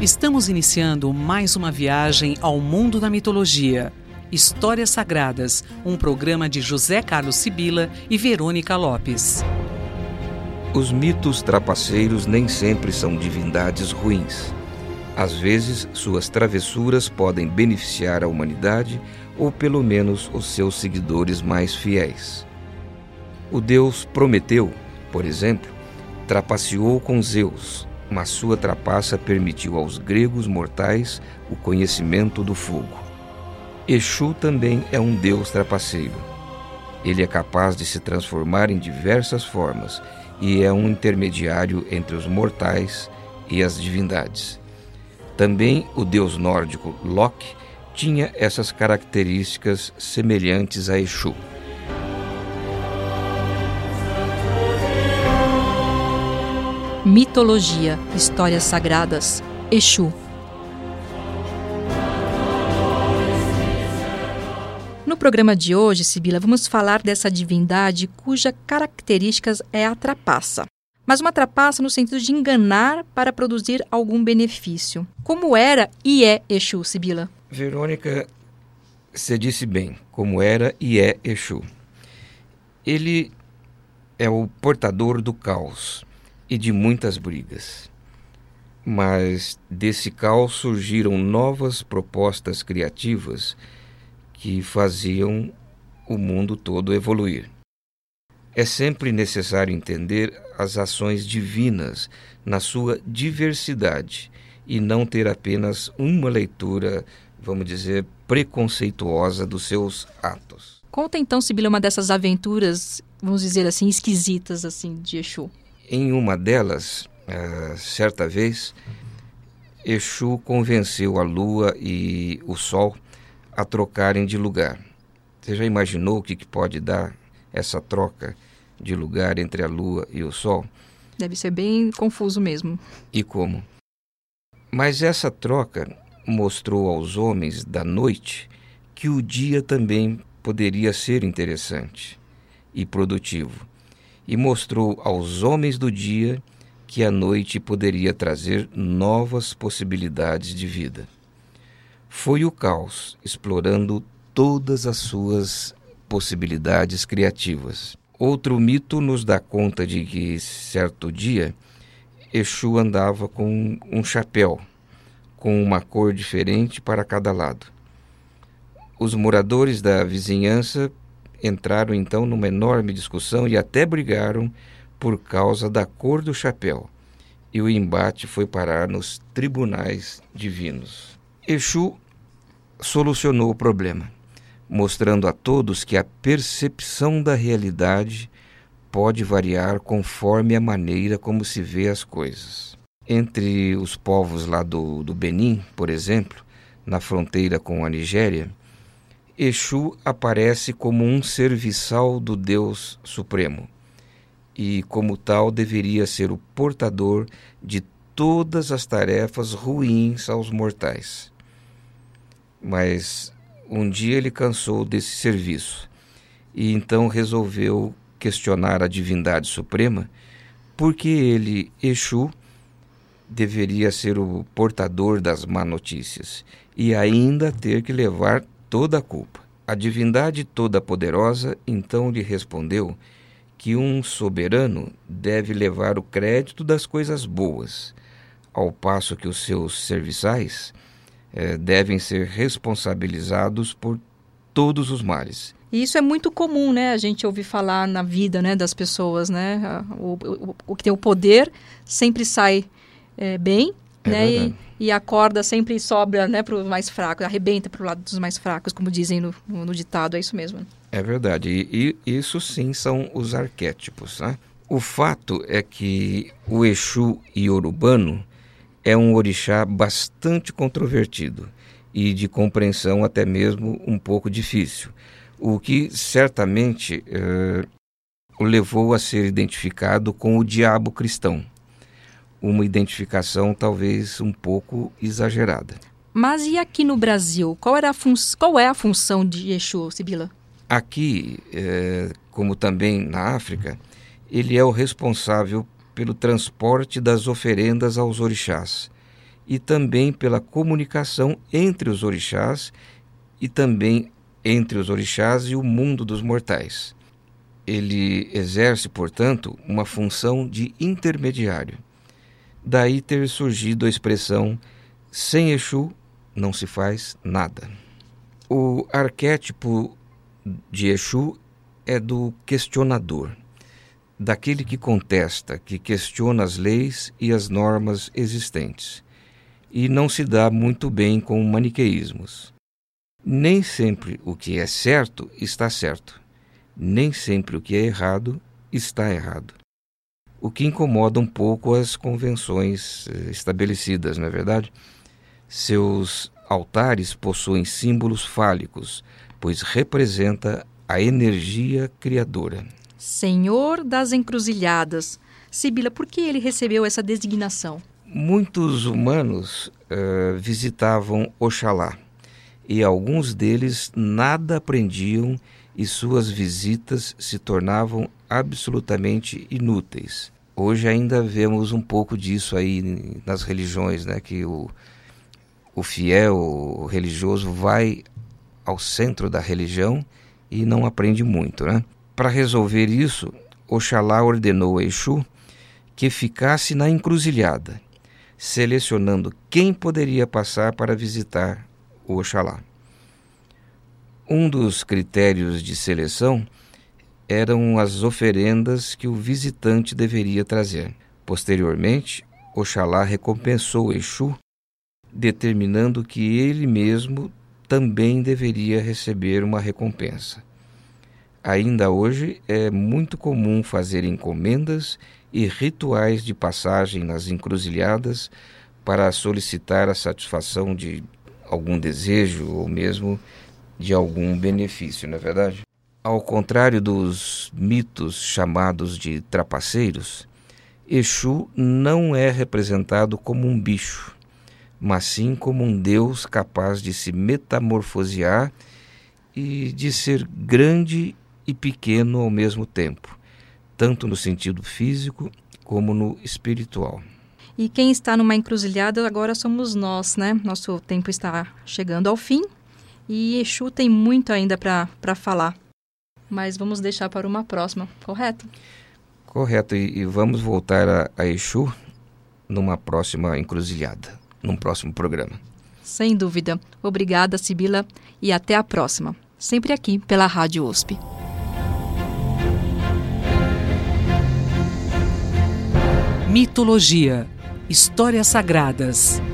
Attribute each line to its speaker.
Speaker 1: Estamos iniciando mais uma viagem ao mundo da mitologia. Histórias Sagradas, um programa de José Carlos Sibila e Verônica Lopes.
Speaker 2: Os mitos trapaceiros nem sempre são divindades ruins. Às vezes, suas travessuras podem beneficiar a humanidade ou pelo menos os seus seguidores mais fiéis. O deus Prometeu, por exemplo, trapaceou com Zeus, mas sua trapaça permitiu aos gregos mortais o conhecimento do fogo. Exu também é um deus trapaceiro. Ele é capaz de se transformar em diversas formas e é um intermediário entre os mortais e as divindades. Também o deus nórdico Loki tinha essas características semelhantes a Exu.
Speaker 3: Mitologia, histórias sagradas, Exu. No programa de hoje, Sibila, vamos falar dessa divindade cuja característica é a trapaça. Mas uma trapaça no sentido de enganar para produzir algum benefício. Como era e é Exu, Sibila?
Speaker 2: Verônica, você disse bem, como era e é Exu. Ele é o portador do caos e de muitas brigas. Mas desse caos surgiram novas propostas criativas que faziam o mundo todo evoluir. É sempre necessário entender as ações divinas na sua diversidade e não ter apenas uma leitura, vamos dizer, preconceituosa dos seus atos.
Speaker 3: Conta então, Sibila, uma dessas aventuras, vamos dizer assim, esquisitas assim, de Exu.
Speaker 2: Em uma delas, certa vez, Exu convenceu a lua e o sol a trocarem de lugar. Você já imaginou o que pode dar essa troca de lugar entre a lua e o sol?
Speaker 3: Deve ser bem confuso mesmo.
Speaker 2: E como? Mas essa troca mostrou aos homens da noite que o dia também poderia ser interessante e produtivo. E mostrou aos homens do dia que a noite poderia trazer novas possibilidades de vida. Foi o caos explorando todas as suas possibilidades criativas. Outro mito nos dá conta de que, certo dia, Exu andava com um chapéu, com uma cor diferente para cada lado. Os moradores da vizinhança entraram então numa enorme discussão e até brigaram por causa da cor do chapéu. E o embate foi parar nos tribunais divinos. Exu solucionou o problema, mostrando a todos que a percepção da realidade pode variar conforme a maneira como se vê as coisas. Entre os povos lá do Benin, por exemplo, na fronteira com a Nigéria, Exu aparece como um serviçal do Deus Supremo e, como tal, deveria ser o portador de todas as tarefas ruins aos mortais. Mas um dia ele cansou desse serviço e então resolveu questionar a divindade suprema porque ele, Exu, deveria ser o portador das má notícias e ainda ter que levar toda a culpa. A divindade toda-poderosa então lhe respondeu que um soberano deve levar o crédito das coisas boas, ao passo que os seus serviçais devem ser responsabilizados por todos os males.
Speaker 3: E isso é muito comum, né? A gente ouvir falar na vida, né, das pessoas, né? O que tem o poder sempre sai bem, né? E a corda sempre sobra, né, para os mais fracos, arrebenta para o lado dos mais fracos, como dizem no ditado, é isso mesmo.
Speaker 2: É verdade, e isso sim são os arquétipos, né? O fato é que o Exu iorubano é um orixá bastante controvertido e de compreensão até mesmo um pouco difícil, o que certamente o levou a ser identificado com o diabo cristão. Uma identificação talvez um pouco exagerada.
Speaker 3: Mas e aqui no Brasil? Qual é a função de Exu, Sibila?
Speaker 2: Aqui, como também na África, ele é o responsável pelo transporte das oferendas aos orixás e também pela comunicação entre os orixás e também entre os orixás e o mundo dos mortais. Ele exerce, portanto, uma função de intermediário. Daí ter surgido a expressão sem Exu não se faz nada. O arquétipo de Exu é do questionador, daquele que contesta, que questiona as leis e as normas existentes, e não se dá muito bem com maniqueísmos. Nem sempre o que é certo está certo, nem sempre o que é errado está errado. O que incomoda um pouco as convenções estabelecidas, não é verdade? Seus altares possuem símbolos fálicos, pois representa a energia criadora.
Speaker 3: Senhor das Encruzilhadas. Sibila, por que ele recebeu essa designação?
Speaker 2: Muitos humanos visitavam Oxalá, e alguns deles nada aprendiam e suas visitas se tornavam absolutamente inúteis. Hoje ainda vemos um pouco disso aí nas religiões, né? Que o fiel, o religioso, vai ao centro da religião e não aprende muito, né? Para resolver isso, Oxalá ordenou a Exu que ficasse na encruzilhada, selecionando quem poderia passar para visitar o Oxalá. Um dos critérios de seleção eram as oferendas que o visitante deveria trazer. Posteriormente, Oxalá recompensou Exu, determinando que ele mesmo também deveria receber uma recompensa. Ainda hoje é muito comum fazer encomendas e rituais de passagem nas encruzilhadas para solicitar a satisfação de algum desejo ou mesmo de algum benefício, não é verdade? Ao contrário dos mitos chamados de trapaceiros, Exu não é representado como um bicho, mas sim como um Deus capaz de se metamorfosear e de ser grande e pequeno ao mesmo tempo, tanto no sentido físico como no espiritual.
Speaker 3: E quem está numa encruzilhada agora somos nós, né? Nosso tempo está chegando ao fim e Exu tem muito ainda para falar. Mas vamos deixar para uma próxima, correto?
Speaker 2: Correto, e vamos voltar a Exu numa próxima encruzilhada, num próximo programa.
Speaker 3: Sem dúvida. Obrigada, Sibila, e até a próxima. Sempre aqui pela Rádio USP.
Speaker 1: Mitologia, histórias sagradas.